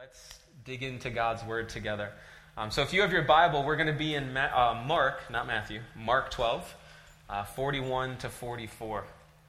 Let's dig into God's Word together. So if you have your Bible, we're going to be in Mark 12, 41 to 44.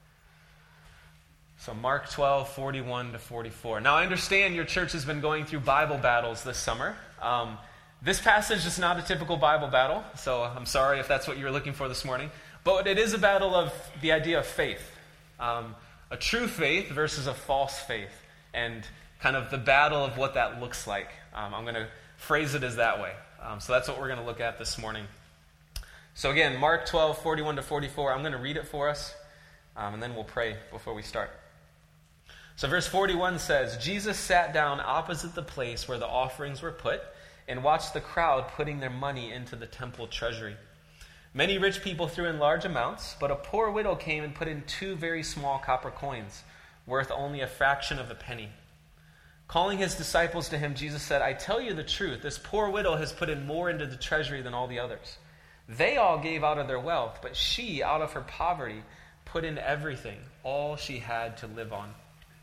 So Mark 12, 41 to 44. Now I understand your church has been going through Bible battles this summer. This passage is not a typical Bible battle, so I'm sorry if that's what you were looking for this morning. But it is a battle of the idea of faith. A true faith versus a false faith. And kind of the battle of what that looks like. I'm going to phrase it as that way. So that's what we're going to look at this morning. So again, Mark 12, 41 to 44. I'm going to read it for us, and then we'll pray before we start. So verse 41 says, Jesus sat down opposite the place where the offerings were put and watched the crowd putting their money into the temple treasury. Many rich people threw in large amounts, but a poor widow came and put in 2 very small copper coins, worth only a fraction of a penny. Calling his disciples to him, Jesus said, I tell you the truth, this poor widow has put in more into the treasury than all the others. They all gave out of their wealth, but she, out of her poverty, put in everything, all she had to live on.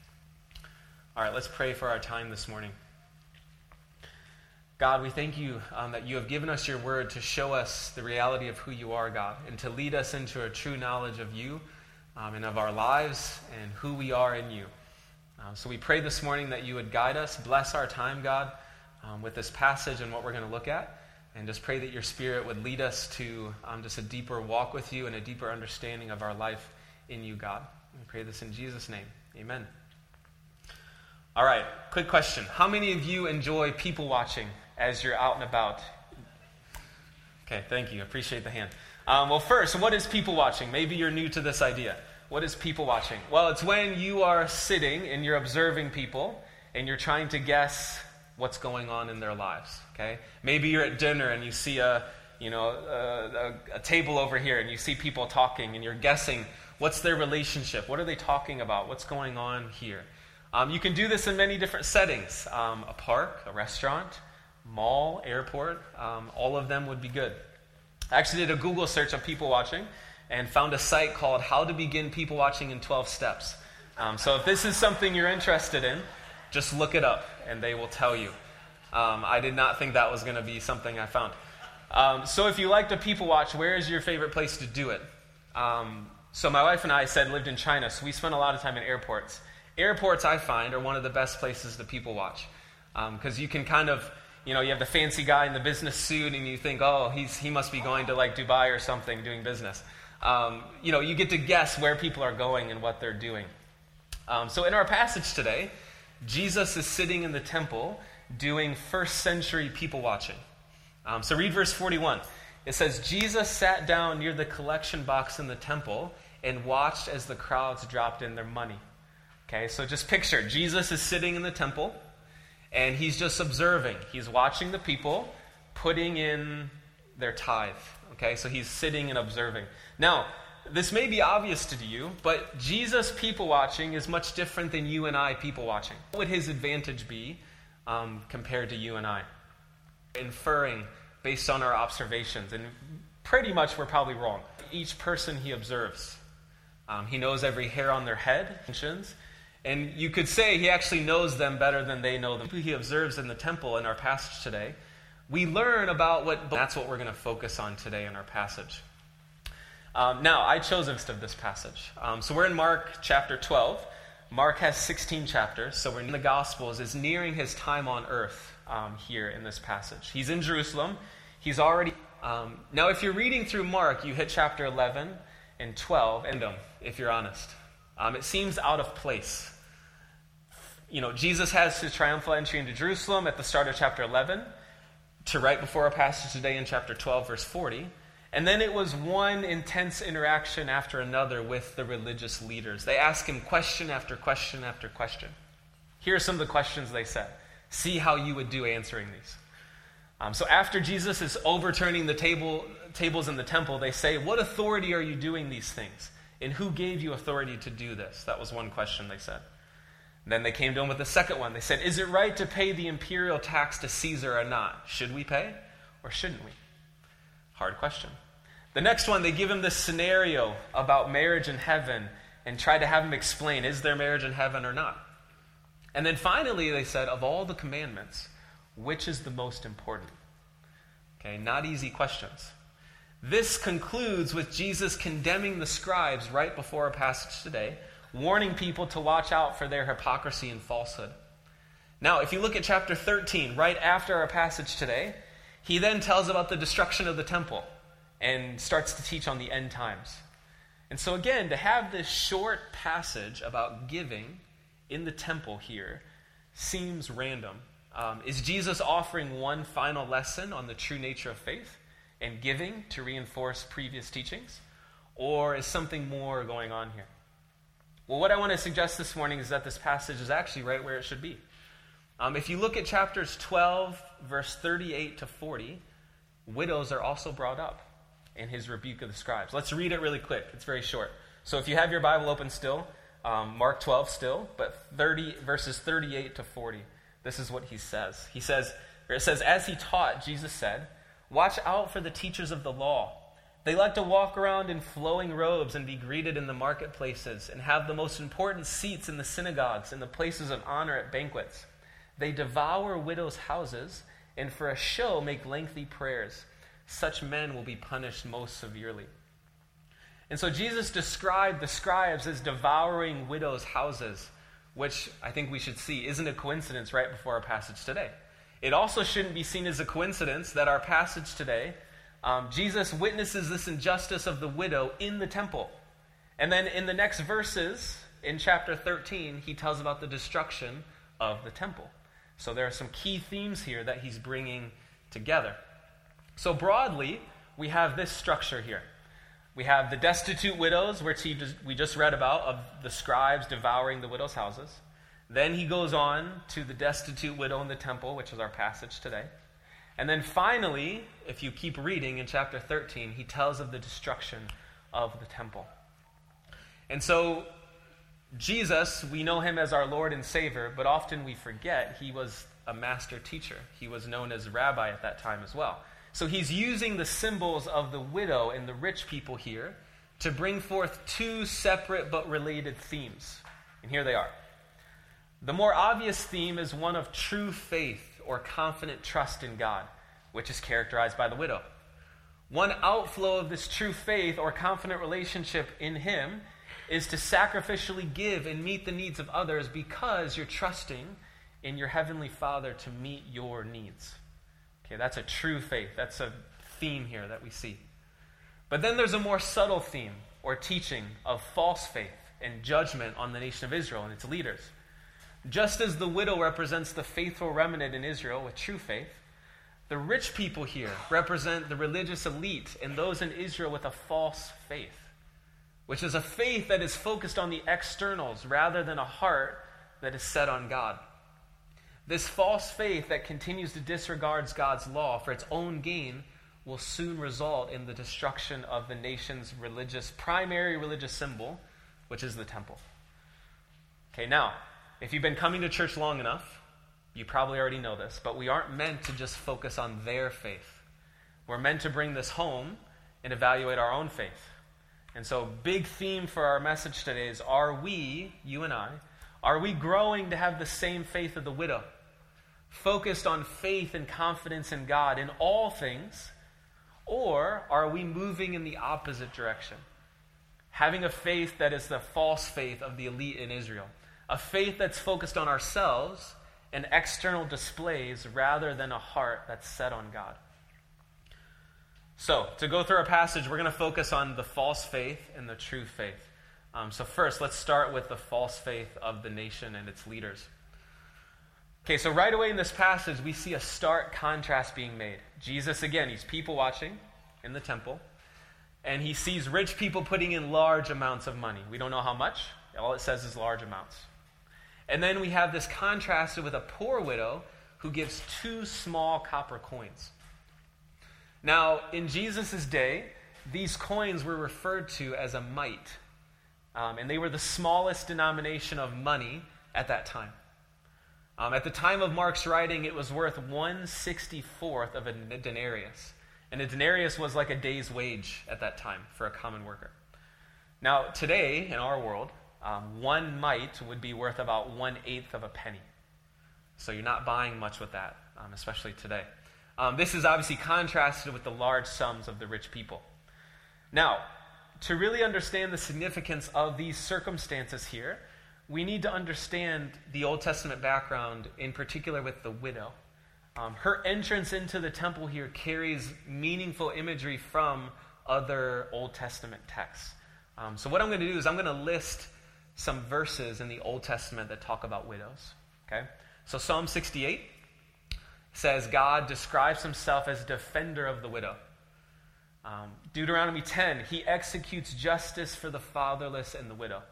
All right, let's pray for our time this morning. God, we thank you that you have given us your word to show us the reality of who you are, God, and to lead us into a true knowledge of you and of our lives and who we are in you. So we pray this morning that you would guide us, bless our time, God, with this passage and what we're going to look at, and just pray that your Spirit would lead us to just a deeper walk with you and a deeper understanding of our life in you, God. We pray this in Jesus' name. Amen. All right, quick question. How many of you enjoy people watching as you're out and about? Okay, thank you. Appreciate the hand. Well, first, what is people watching? Maybe you're new to this idea. What is people watching? Well, it's when you are sitting and you're observing people and you're trying to guess what's going on in their lives. Okay? Maybe you're at dinner and you see a table over here and you see people talking and you're guessing what's their relationship, what are they talking about, what's going on here. You can do this in many different settings. A park, a restaurant, mall, airport, all of them would be good. I actually did a Google search of people watching and found a site called How to Begin People Watching in 12 Steps. So if this is something you're interested in, just look it up and they will tell you. I did not think that was going to be something I found. So if you like to people watch, where is your favorite place to do it? So my wife and I lived in China, so we spent a lot of time in airports. Airports, I find, are one of the best places to people watch. Because you can kind of, you have the fancy guy in the business suit and you think, oh, he must be going to like Dubai or something doing business. You get to guess where people are going and what they're doing. So in our passage today, Jesus is sitting in the temple doing first century people watching. So read verse 41. It says, Jesus sat down near the collection box in the temple and watched as the crowds dropped in their money. Okay, so just picture, Jesus is sitting in the temple and he's just observing. He's watching the people putting in their tithe. Okay, so he's sitting and observing. Now, this may be obvious to you, but Jesus people watching is much different than you and I people watching. What would his advantage be compared to you and I? Inferring based on our observations, and pretty much we're probably wrong. Each person he observes. He knows every hair on their head, and you could say he actually knows them better than they know them. He observes in the temple in our passage today. We learn about that's what we're going to focus on today in our passage. Now, I chose of this passage. So we're in Mark chapter 12. Mark has 16 chapters, so we're in the Gospels, is nearing his time on earth here in this passage. He's in Jerusalem. He's already... now, if you're reading through Mark, you hit chapter 11 and 12, and if you're honest. It seems out of place. Jesus has his triumphal entry into Jerusalem at the start of chapter 11 to right before our passage today in chapter 12, verse 40. And then it was one intense interaction after another with the religious leaders. They ask him question after question after question. Here are some of the questions they said. See how you would do answering these. So after Jesus is overturning the tables in the temple, they say, what authority are you doing these things? And who gave you authority to do this? That was one question they said. Then they came to him with the second one. They said, is it right to pay the imperial tax to Caesar or not? Should we pay or shouldn't we? Hard question. The next one, they give him this scenario about marriage in heaven and try to have him explain, is there marriage in heaven or not? And then finally, they said, of all the commandments, which is the most important? Okay, not easy questions. This concludes with Jesus condemning the scribes right before our passage today, warning people to watch out for their hypocrisy and falsehood. Now, if you look at chapter 13, right after our passage today, he then tells about the destruction of the temple and starts to teach on the end times. And so again, to have this short passage about giving in the temple here seems random. Is Jesus offering one final lesson on the true nature of faith and giving to reinforce previous teachings? Or is something more going on here? Well, what I want to suggest this morning is that this passage is actually right where it should be. If you look at chapters 12, verse 38 to 40, widows are also brought up in his rebuke of the scribes. Let's read it really quick. It's very short. So if you have your Bible open still, Mark 12 still, but verses 38 to 40, this is what he says. It says, as he taught, Jesus said, "Watch out for the teachers of the law. They like to walk around in flowing robes and be greeted in the marketplaces and have the most important seats in the synagogues and the places of honor at banquets. They devour widows' houses and for a show make lengthy prayers. Such men will be punished most severely." And so Jesus described the scribes as devouring widows' houses, which I think we should see isn't a coincidence right before our passage today. It also shouldn't be seen as a coincidence that our passage today, Jesus witnesses this injustice of the widow in the temple. And then in the next verses, in chapter 13, he tells about the destruction of the temple. So there are some key themes here that he's bringing together. So broadly, we have this structure here. We have the destitute widows, which we just read about, of the scribes devouring the widows' houses. Then he goes on to the destitute widow in the temple, which is our passage today. And then finally, if you keep reading in chapter 13, he tells of the destruction of the temple. And so Jesus, we know him as our Lord and Savior, but often we forget he was a master teacher. He was known as rabbi at that time as well. So he's using the symbols of the widow and the rich people here to bring forth two separate but related themes. And here they are. The more obvious theme is one of true faith or confident trust in God, which is characterized by the widow. One outflow of this true faith or confident relationship in him is to sacrificially give and meet the needs of others because you're trusting in your heavenly Father to meet your needs. Okay, that's a true faith. That's a theme here that we see. But then there's a more subtle theme or teaching of false faith and judgment on the nation of Israel and its leaders. Just as the widow represents the faithful remnant in Israel with true faith, the rich people here represent the religious elite and those in Israel with a false faith, which is a faith that is focused on the externals rather than a heart that is set on God. This false faith that continues to disregard God's law for its own gain will soon result in the destruction of the nation's primary religious symbol, which is the temple. Okay, now, if you've been coming to church long enough, you probably already know this, but we aren't meant to just focus on their faith. We're meant to bring this home and evaluate our own faith. And so, big theme for our message today is, are we, you and I, are we growing to have the same faith of the widow? Focused on faith and confidence in God in all things? Or are we moving in the opposite direction? Having a faith that is the false faith of the elite in Israel. A faith that's focused on ourselves and external displays rather than a heart that's set on God. So, to go through our passage, we're going to focus on the false faith and the true faith. So first, let's start with the false faith of the nation and its leaders. Okay, so right away in this passage, we see a stark contrast being made. Jesus, again, he's people watching in the temple, and he sees rich people putting in large amounts of money. We don't know how much. All it says is large amounts. And then we have this contrasted with a poor widow who gives 2 small copper coins. Now, in Jesus' day, these coins were referred to as a mite. And they were the smallest denomination of money at that time. At the time of Mark's writing, it was worth 1/64th of a denarius. And a denarius was like a day's wage at that time for a common worker. Now, today, in our world, 1 mite would be worth about 1/8 of a penny. So you're not buying much with that, especially today. This is obviously contrasted with the large sums of the rich people. Now, to really understand the significance of these circumstances here, we need to understand the Old Testament background, in particular with the widow. Her entrance into the temple here carries meaningful imagery from other Old Testament texts. So what I'm going to do is I'm going to list some verses in the Old Testament that talk about widows. Okay? So Psalm 68 says God describes himself as defender of the widow. Deuteronomy 10, he executes justice for the fatherless and the widow.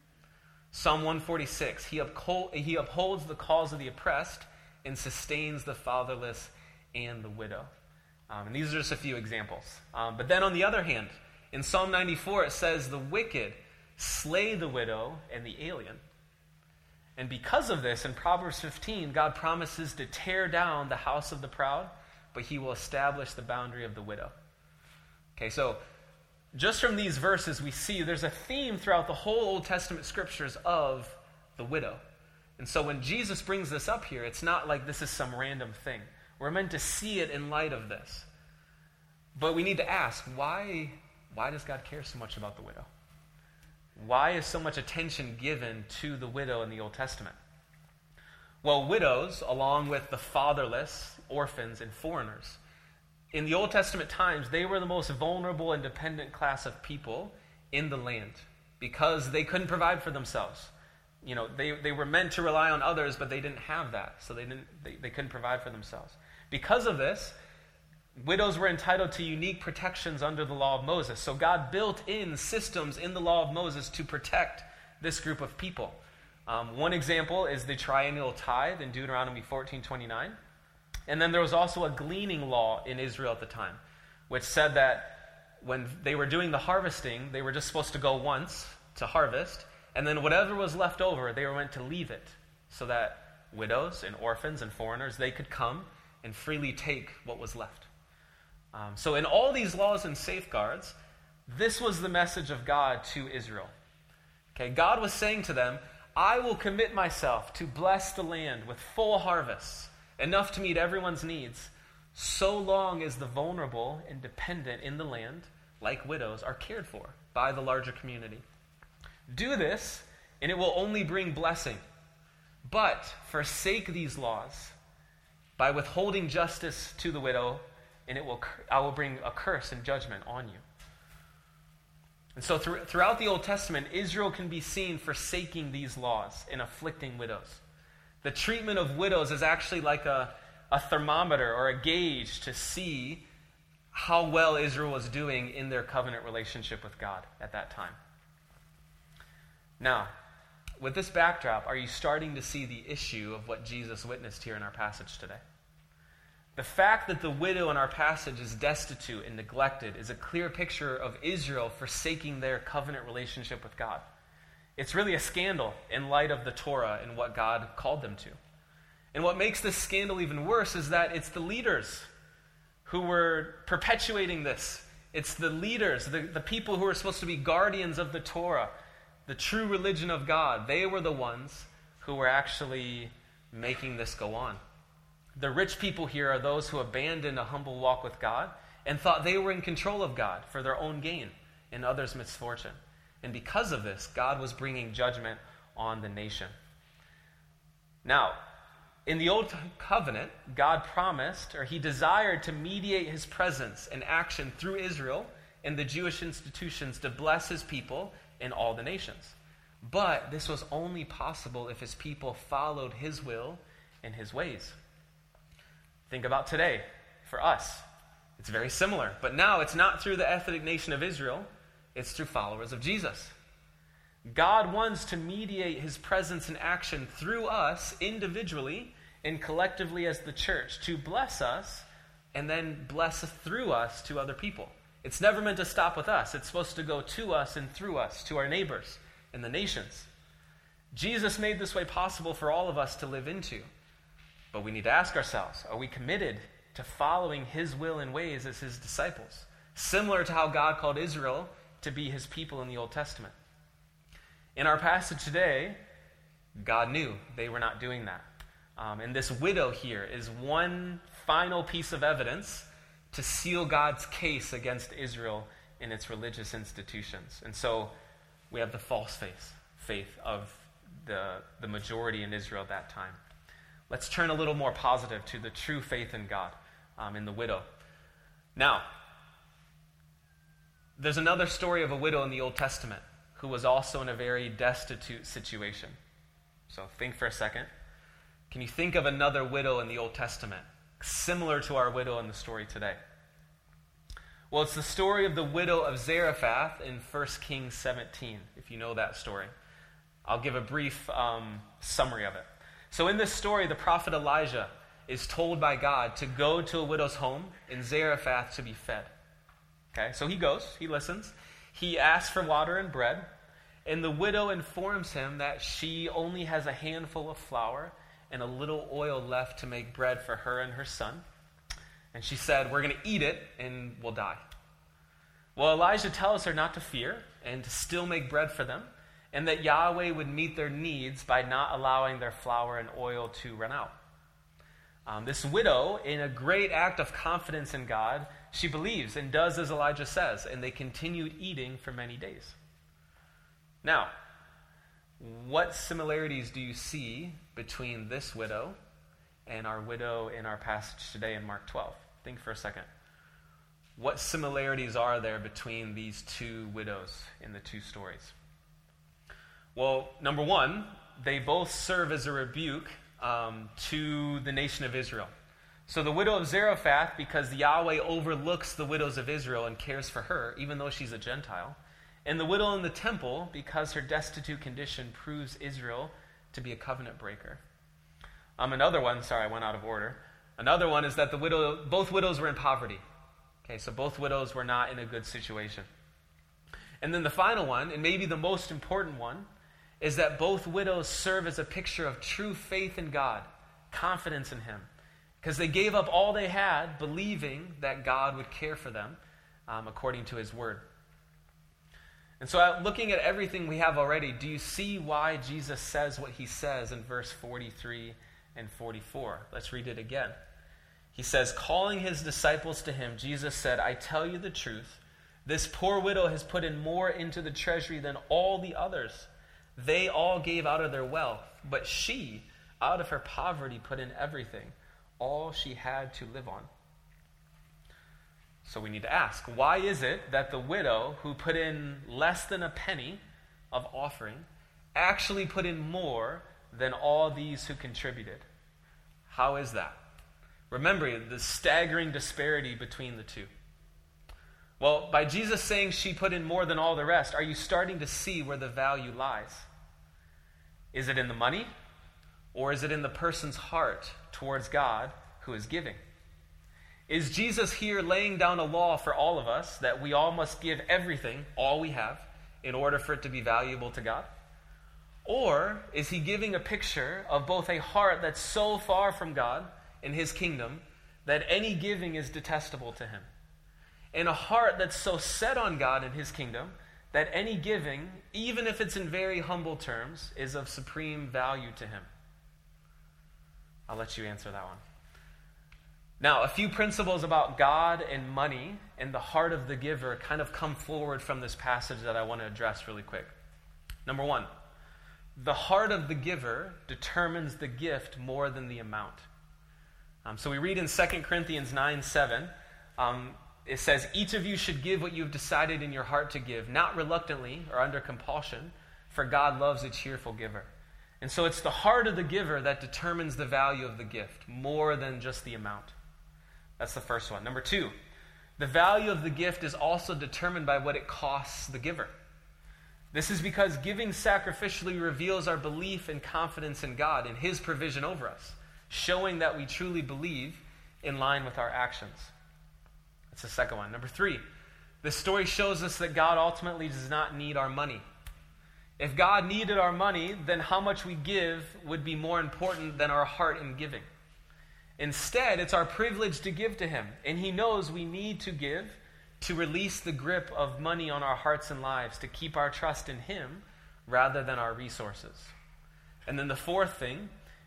Psalm 146, he upholds the cause of the oppressed and sustains the fatherless and the widow. And these are just a few examples. But then on the other hand, in Psalm 94, it says the wicked slay the widow and the alien. And because of this, in Proverbs 15, God promises to tear down the house of the proud, but he will establish the boundary of the widow. Okay, so just from these verses, we see there's a theme throughout the whole Old Testament scriptures of the widow. And so when Jesus brings this up here, it's not like this is some random thing. We're meant to see it in light of this. But we need to ask, why does God care so much about the widow? Why is so much attention given to the widow in the Old Testament? Well, widows, along with the fatherless, orphans, and foreigners, in the Old Testament times, they were the most vulnerable and dependent class of people in the land because they couldn't provide for themselves. You know, they were meant to rely on others, but they didn't have that, so they couldn't provide for themselves. Because of this, widows were entitled to unique protections under the law of Moses. So God built in systems in the law of Moses to protect this group of people. One example is the triennial tithe in Deuteronomy 14:29. And then there was also a gleaning law in Israel at the time, which said that when they were doing the harvesting, they were just supposed to go once to harvest, and then whatever was left over, they were meant to leave it, so that widows and orphans and foreigners, they could come and freely take what was left. So in all these laws and safeguards, this was the message of God to Israel. Okay, God was saying to them, I will commit myself to bless the land with full harvests, enough to meet everyone's needs, so long as the vulnerable and dependent in the land, like widows, are cared for by the larger community. Do this, and it will only bring blessing. But forsake these laws by withholding justice to the widow, and I will bring a curse and judgment on you. And so throughout the Old Testament, Israel can be seen forsaking these laws and afflicting widows. The treatment of widows is actually like a thermometer or a gauge to see how well Israel was doing in their covenant relationship with God at that time. Now, with this backdrop, are you starting to see the issue of what Jesus witnessed here in our passage today? The fact that the widow in our passage is destitute and neglected is a clear picture of Israel forsaking their covenant relationship with God. It's really a scandal in light of the Torah and what God called them to. And what makes this scandal even worse is that it's the leaders who were perpetuating this. It's the leaders, the people who are supposed to be guardians of the Torah, the true religion of God. They were the ones who were actually making this go on. The rich people here are those who abandoned a humble walk with God and thought they were in control of God for their own gain and others' misfortune. And because of this, God was bringing judgment on the nation. Now, in the Old Covenant, God promised, or he desired to mediate his presence and action through Israel and the Jewish institutions to bless his people in all the nations. But this was only possible if his people followed his will and his ways. Think about today, for us. It's very similar. But now it's not through the ethnic nation of Israel. It's through followers of Jesus. God wants to mediate his presence and action through us individually and collectively as the church to bless us and then bless through us to other people. It's never meant to stop with us. It's supposed to go to us and through us, to our neighbors and the nations. Jesus made this way possible for all of us to live into. But we need to ask ourselves, are we committed to following his will and ways as his disciples? Similar to how God called Israel to be his people in the Old Testament. In our passage today, God knew they were not doing that. And this widow here is one final piece of evidence to seal God's case against Israel in its religious institutions. And so we have the false faith of the majority in Israel at that time. Let's turn a little more positive to the true faith in God in the widow. Now, there's another story of a widow in the Old Testament who was also in a very destitute situation. So think for a second. Can you think of another widow in the Old Testament similar to our widow in the story today? Well, it's the story of the widow of Zarephath in 1 Kings 17, if you know that story. I'll give a brief summary of it. So in this story, the prophet Elijah is told by God to go to a widow's home in Zarephath to be fed. Okay, so he goes, he listens, he asks for water and bread, and the widow informs him that she only has a handful of flour and a little oil left to make bread for her and her son. And she said, we're going to eat it and we'll die. Well, Elijah tells her not to fear and to still make bread for them, and that Yahweh would meet their needs by not allowing their flour and oil to run out. This widow, in a great act of confidence in God, she believes and does as Elijah says, and they continued eating for many days. Now, what similarities do you see between this widow and our widow in our passage today in Mark 12? Think for a second. What similarities are there between these two widows in the two stories? Well, number one, they both serve as a rebuke to the nation of Israel. So the widow of Zarephath, because Yahweh overlooks the widows of Israel and cares for her, even though she's a Gentile. And the widow in the temple, because her destitute condition proves Israel to be a covenant breaker. Another one, sorry, I went out of order. Another one is that both widows were in poverty. Okay, so both widows were not in a good situation. And then the final one, and maybe the most important one, is that both widows serve as a picture of true faith in God, confidence in Him, because they gave up all they had, believing that God would care for them according to His word. And so looking at everything we have already, do you see why Jesus says what He says in verse 43 and 44? Let's read it again. He says, calling His disciples to Him, Jesus said, I tell you the truth, this poor widow has put in more into the treasury than all the others. They all gave out of their wealth, but she, out of her poverty, put in everything, all she had to live on. So we need to ask, why is it that the widow who put in less than a penny of offering actually put in more than all these who contributed? How is that? Remember the staggering disparity between the two. Well, by Jesus saying she put in more than all the rest, are you starting to see where the value lies? Is it in the money, or is it in the person's heart towards God who is giving? Is Jesus here laying down a law for all of us that we all must give everything, all we have, in order for it to be valuable to God? Or is He giving a picture of both a heart that's so far from God in His kingdom that any giving is detestable to Him, and a heart that's so set on God and His kingdom that any giving, even if it's in very humble terms, is of supreme value to Him? I'll let you answer that one. Now, a few principles about God and money and the heart of the giver kind of come forward from this passage that I want to address really quick. Number one, the heart of the giver determines the gift more than the amount. So we read in 2 Corinthians 9:7, it says, each of you should give what you have decided in your heart to give, not reluctantly or under compulsion, for God loves a cheerful giver. And so it's the heart of the giver that determines the value of the gift, more than just the amount. That's the first one. Number two, the value of the gift is also determined by what it costs the giver. This is because giving sacrificially reveals our belief and confidence in God and His provision over us, showing that we truly believe in line with our actions. That's the second one. Number three, this story shows us that God ultimately does not need our money. If God needed our money, then how much we give would be more important than our heart in giving. Instead, it's our privilege to give to Him, and He knows we need to give to release the grip of money on our hearts and lives, to keep our trust in Him rather than our resources. And then the fourth thing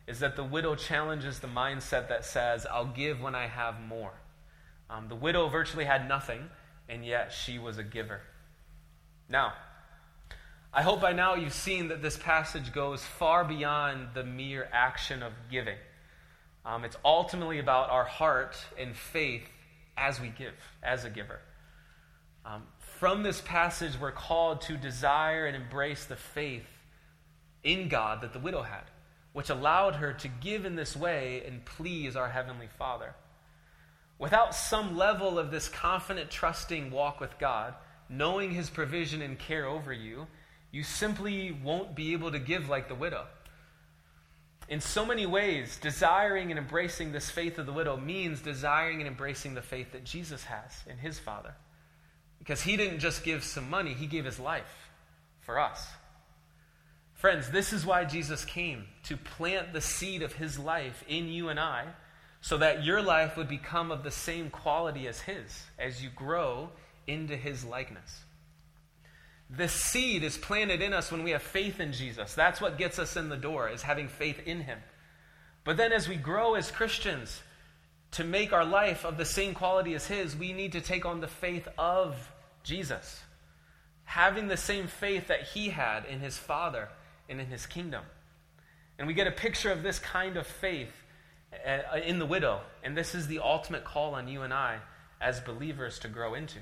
is that the widow challenges the mindset that says, I'll give when I have more. The widow virtually had nothing, and yet she was a giver. Now, I hope by now you've seen that this passage goes far beyond the mere action of giving. It's ultimately about our heart and faith as we give, as a giver. From this passage, we're called to desire and embrace the faith in God that the widow had, which allowed her to give in this way and please our Heavenly Father. Without some level of this confident, trusting walk with God, knowing His provision and care over you, you simply won't be able to give like the widow. In so many ways, desiring and embracing this faith of the widow means desiring and embracing the faith that Jesus has in His Father. Because He didn't just give some money, He gave His life for us. Friends, this is why Jesus came, to plant the seed of His life in you and I, so that your life would become of the same quality as His, as you grow into His likeness. This seed is planted in us when we have faith in Jesus. That's what gets us in the door, is having faith in Him. But then as we grow as Christians, to make our life of the same quality as His, we need to take on the faith of Jesus, having the same faith that He had in His Father and in His kingdom. And we get a picture of this kind of faith in the widow, and this is the ultimate call on you and I as believers to grow into.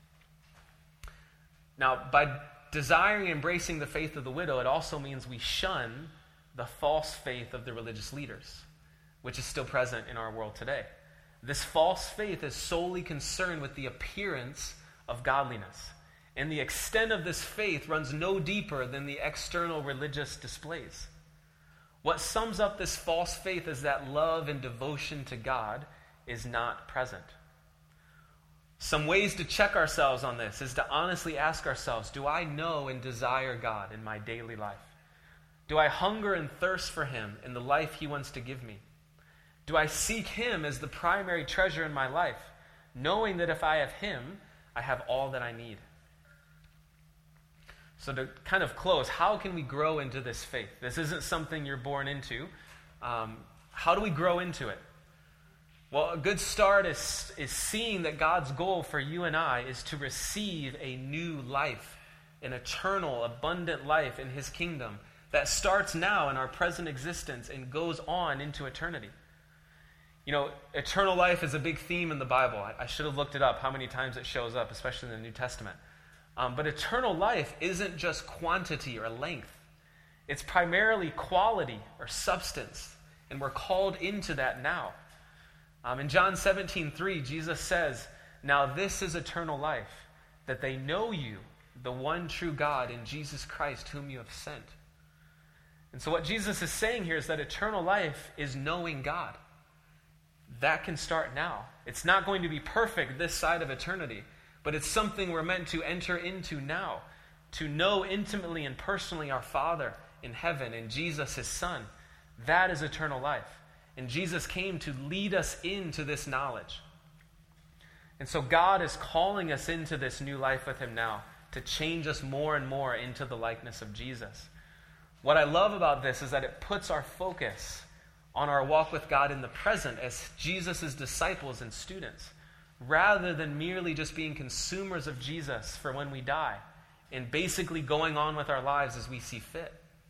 Now, by desiring and embracing the faith of the widow, it also means we shun the false faith of the religious leaders, which is still present in our world today. This false faith is solely concerned with the appearance of godliness, and the extent of this faith runs no deeper than the external religious displays. What sums up this false faith is that love and devotion to God is not present. Some ways to check ourselves on this is to honestly ask ourselves, do I know and desire God in my daily life? Do I hunger and thirst for Him in the life He wants to give me? Do I seek Him as the primary treasure in my life, knowing that if I have Him, I have all that I need? So to kind of close, how can we grow into this faith? This isn't something you're born into. How do we grow into it? Well, a good start is seeing that God's goal for you and I is to receive a new life, an eternal, abundant life in His kingdom that starts now in our present existence and goes on into eternity. You know, eternal life is a big theme in the Bible. I should have looked it up, how many times it shows up, especially in the New Testament. But eternal life isn't just quantity or length. It's primarily quality or substance, and we're called into that now. In John 17:3, Jesus says, "Now this is eternal life, that they know you, the one true God, and Jesus Christ, whom you have sent." And so what Jesus is saying here is that eternal life is knowing God. That can start now. It's not going to be perfect this side of eternity, but it's something we're meant to enter into now, to know intimately and personally our Father in heaven and Jesus, His Son. That is eternal life. And Jesus came to lead us into this knowledge. And so God is calling us into this new life with Him now, to change us more and more into the likeness of Jesus. What I love about this is that it puts our focus on our walk with God in the present as Jesus' disciples and students, rather than merely just being consumers of Jesus for when we die and basically going on with our lives as we see fit.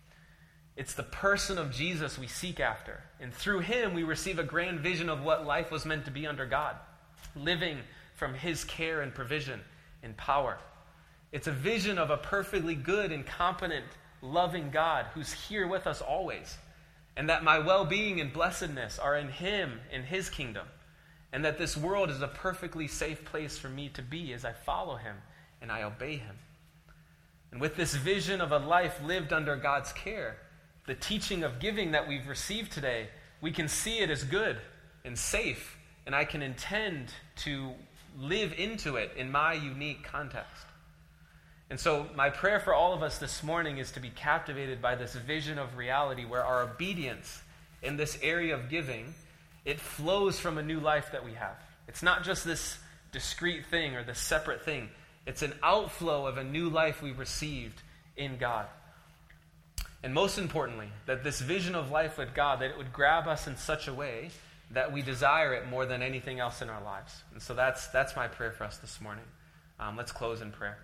It's the person of Jesus we seek after, and through Him we receive a grand vision of what life was meant to be under God, living from His care and provision and power. It's a vision of a perfectly good and competent, loving God who's here with us always, and that my well-being and blessedness are in Him, in His kingdom, and that this world is a perfectly safe place for me to be as I follow Him and I obey Him. And with this vision of a life lived under God's care, the teaching of giving that we've received today, we can see it as good and safe, and I can intend to live into it in my unique context. And so my prayer for all of us this morning is to be captivated by this vision of reality where our obedience in this area of giving, it flows from a new life that we have. It's not just this discrete thing or this separate thing. It's an outflow of a new life we received in God. And most importantly, that this vision of life with God, that it would grab us in such a way that we desire it more than anything else in our lives. And so that's my prayer for us this morning. Let's close in prayer.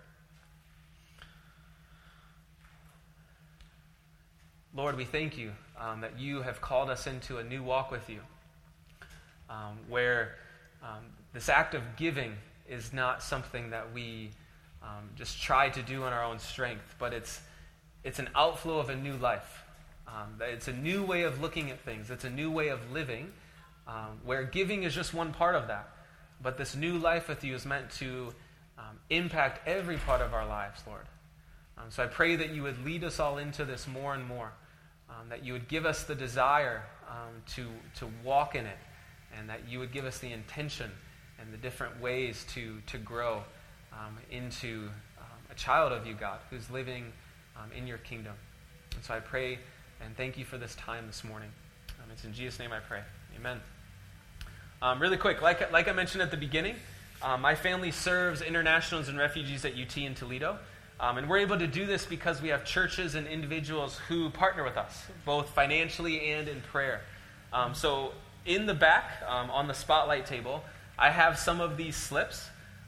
Lord, we thank you that you have called us into a new walk with you, where this act of giving is not something that we just try to do in our own strength, but it's an outflow of a new life. It's a new way of looking at things. It's a new way of living, where giving is just one part of that. But this new life with you is meant to impact every part of our lives, Lord. So I pray that you would lead us all into this more and more, that you would give us the desire to walk in it, and that you would give us the intention and the different ways to grow into a child of you, God, who's living in your kingdom. And so I pray and thank you for this time this morning. It's in Jesus' name I pray. Amen. Really quick, like I mentioned at the beginning, my family serves internationals and refugees at UT in Toledo. And we're able to do this because we have churches and individuals who partner with us, both financially and in prayer. So in the back, on the spotlight table, I have some of these slips.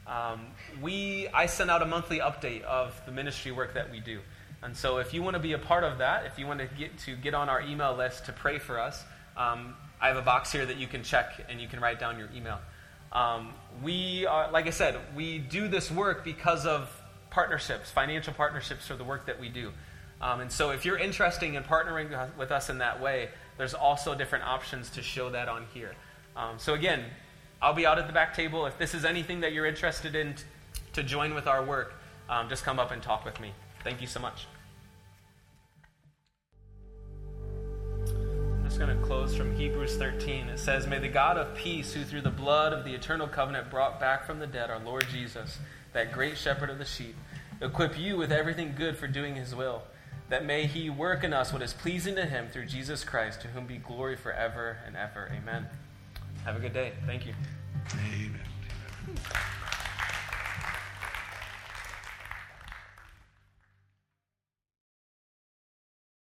I send out a monthly update of the ministry work that we do. And so if you want to be a part of that, if you want to get on our email list to pray for us, I have a box here that you can check and you can write down your email. We are, like I said, we do this work because of partnerships, financial partnerships for the work that we do. And so if you're interested in partnering with us in that way, there's also different options to show that on here. So again, I'll be out at the back table. If this is anything that you're interested in to join with our work, just come up and talk with me. Thank you so much. I'm just going to close from Hebrews 13. It says, "May the God of peace, who through the blood of the eternal covenant brought back from the dead our Lord Jesus, that great shepherd of the sheep, equip you with everything good for doing his will, that may he work in us what is pleasing to him through Jesus Christ, to whom be glory forever and ever. Amen." Have a good day. Thank you. Amen.